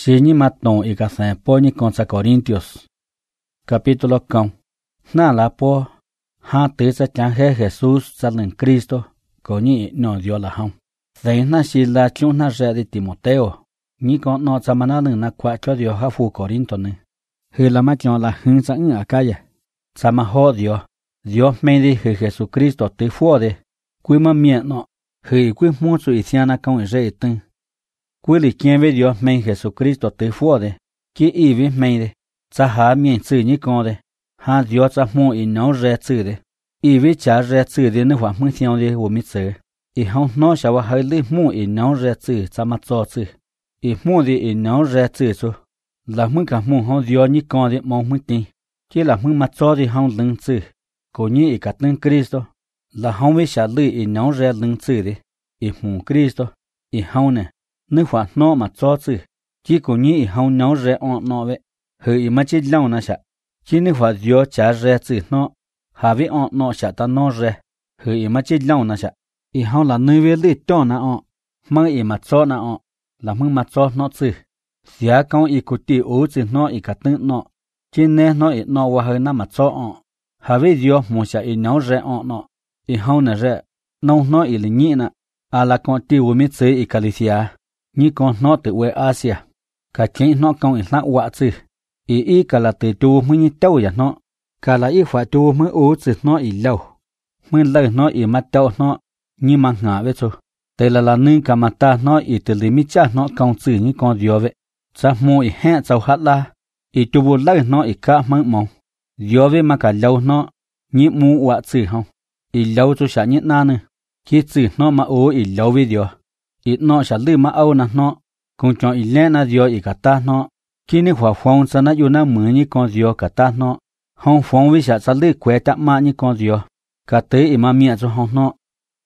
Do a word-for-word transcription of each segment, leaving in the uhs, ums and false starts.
Xini maton y casan poni contra Corintios. Capítulo con. Na la po. Ha te sa change Jesús salen Cristo. Coni no dio la ham. Zay na si la chung na re de Timoteo. Ni con no zamana na kwa cho dio ha fu Corinto ne. He la ma chon la hun sa en akaya. Sama ho dio. Dios me di he Jesucristo te fuode. Kui ma mien no. He kui mu su isiana con re ten. Kui li kien ve Dios me Jesucristo te fuode. Ki i vi me de. Sa ha mien tsu ni con de. Ha Dios sa mu i no re tsu de. I vi cha re tsu de ne hua mu xiao de wo mi tsu. I hong no sha wa ha li mu i no re tsu sa ma zo tsu. I mu di i no re tsu su. La mu ka mu hong Dios ni con de mo mu tin. Ki la mu ma zo di hong leng tsu. Ko ni i ka ten Cristo. La hong vi sha li i no re leng tsu de. I mu Cristo. I hong ne. Ne hua no ma zo tsu. Ki ko ni i hong no re on no ve. He i ma chi long na sha. Ki ne hua Dios cha re tsu no. Ha vi on no sha ta no re. He i ma chi long na sha. I hong la ne ve li to na on. Ma i ma zo na on. La mu ma zo no tsu. Xia con i ku ti u tsu no i ka ten no. Ki ne no i no wa he na ma zo on. Ha vi Dios mu sha i no re on no. I hong na re. No no i li ni na. A la con ti u mi tsu i Galicia. Ni con no te we Asia. Ka chen no con i la wa tsu. I i ka la te tu mu ni tau ya no. Ka la i hua tu mu u tsu no i lau. Mu lau no i ma tau no. Ni ma nga ve tsu. Te la la nung ka ma ta no i te li mi cha no con tsu ni con Dio ve. Sa mu i hen tsau hat la. I tu bu lau no i ka mang mong. Dio ve ma ka lau no. Ni mu wa tsu hong. I lau tsu sha ni na ne. Ki tsu no ma u i lau vi Dio. I no sha li ma au na no. Kung chong i le na Dio i ka ta no. Ki ni hua phong sa na yu na mu ni con Dio ka ta no. Hong phong vi sha sa li kwe ta ma ni con Dio. Ka te i ma mia tsu hong no.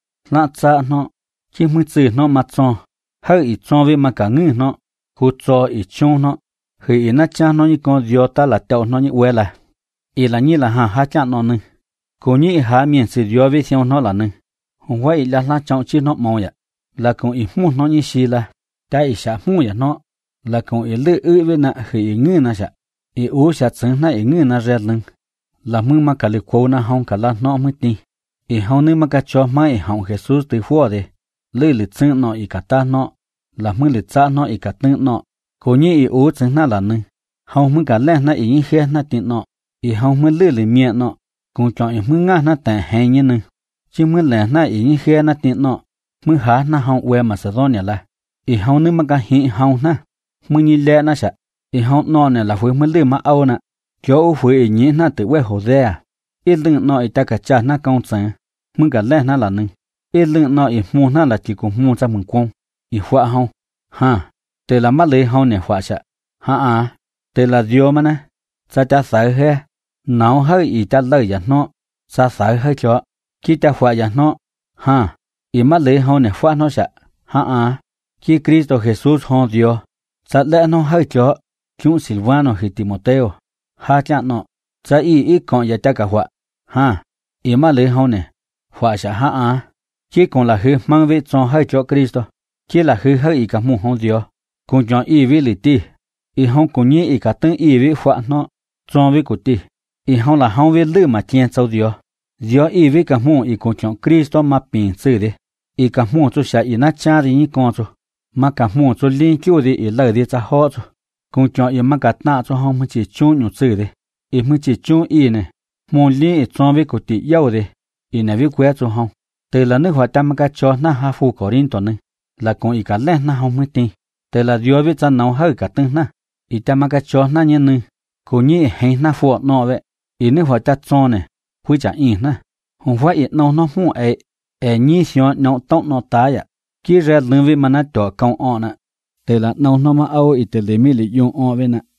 La tsa no. Ki mu tsu no ma chong. Hai i chong vi ma ka ngu no. Hu cho i chung no. He i na cha no ni con Dio ta la tau no ni we la. I la ni la ha ha cha no ne. Ko ni i ha mien si Dio vi xiong no la ne. Hong wa i la la chong chi no mo ya. La kong i mu no ni si la. Ta i sha mu ya no. La kong i le u vi na he i ngu na sha. I u sha tseng na i ngu na re leng. La mu ma ka li kwo na hong ka la no mu ti. I hong ni ma ka cho ma i hong Jesus ti fuo de. Le li tseng no i ka ta no. La mu li tsa no i ka teng no. Ko ni i u tseng na la ne. Hong mu ka le na i yin he na ti no. I hong mu le li mie no. Kung chong i mu nga na ten hen yin ne. Chi mu le na i yin he na ti no. Mu ha na hong we Macedonia la. I hong ni ma ka hin hong na. Mu ni le na sha. I hong no ne la fu mu le ma au na. Cho u fu i ni na te we Judea. I leng no i ta ka cha na kong tsen. Mu ka le na la ne. I leng no i mu na la ti ku mu cha mu kong. I hua hong. Ha. Te la ma le hong ne hua sha. Ha a. Te la dio ma na. Sa cha sa he. Nao hơi i ta le ya no. Sa sa hơi cho. Ki ta hua ya no. Ha. I ma le hong ne hua no sha. Ha a. Ki Cristo Jesus hong Dio. Sa le no hơi cho. Chung Silvano hi Timoteo. Ha cha no. Sa i i con ya ta ka hua. Ha. I ma le hong ne. Hua sha ha a. Ki con la hư mang vi chong hơi cho Cristo. Ki la hư hơi i ka mu hong Dio. Kung chong i vi li ti. I hong kung ni i ka teng i vi hua no. Chong vi ku ti. I hong la hong vi lu ma chien chau Dio. Dio i vi ka mu i kung chong Cristo ma pin tsu de. I ka mu chu sha i na cha ri ni con chu. Ma ka mu chu lin kyu de i le de cha ho chu. Kung chong i ma ka ta chu hong mu chi chung nyu tsu de. I mu chi chung i ne. Mu lin i chong vi ku ti yau de. I na vi kwe chu hong. Te la ne hua ta ma ka cho na ha fu Corinto ne. La kung i ka le na hong mu ti. Te la Dio vi cha nau hơi ka teng na. I ta ma ka cho na nye ne. Ko ni i hen na fu no ve. I ne hua ta chong ne. Hui cha in na. Hong hua i no no mu e. E ni xiong no tong no ta ya. Ki re lưng vi ma na to kong on na. Te la no no ma au i te le mi li yung on ve na.